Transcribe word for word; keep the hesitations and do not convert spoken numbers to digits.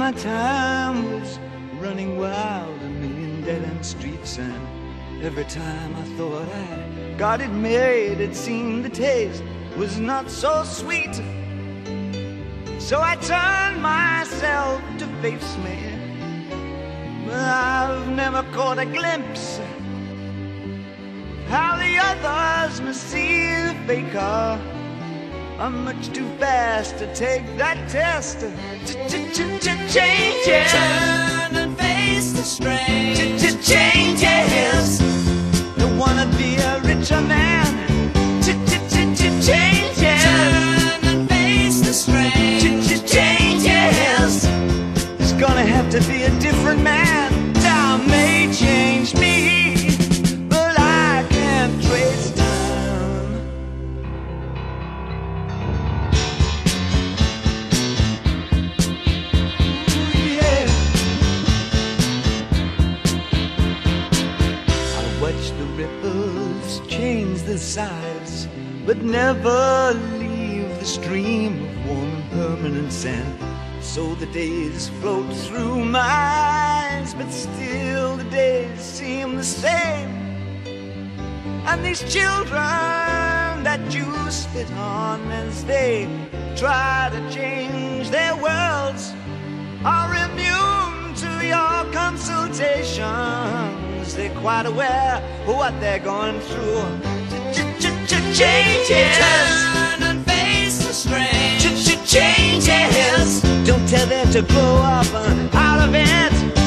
my time was running wild, a million dead-end streets, and every time I thought I got it made, it seemed the taste was not so sweet. So I turned myself to face me, but I've never caught a glimpse how the others must see the faker. I'm much too fast to take that test. Changes. Turn and face the strange. Changes. Don't wanna be a richer man. Changes. Turn and face the strange. Changes. There's gonna have to be a different man. Time may change me, but I can't trace time. Yeah. I watch the ripples change the sides, but never leave the stream of warm and permanent sand. So the days float through my eyes, but still the days seem the same. And these children that you spit on as they try to change their worlds are immune to your consultations. They're quite aware of what they're going through. Changes. Turn and face the strange. Changes. Don't tell them to grow up out of it.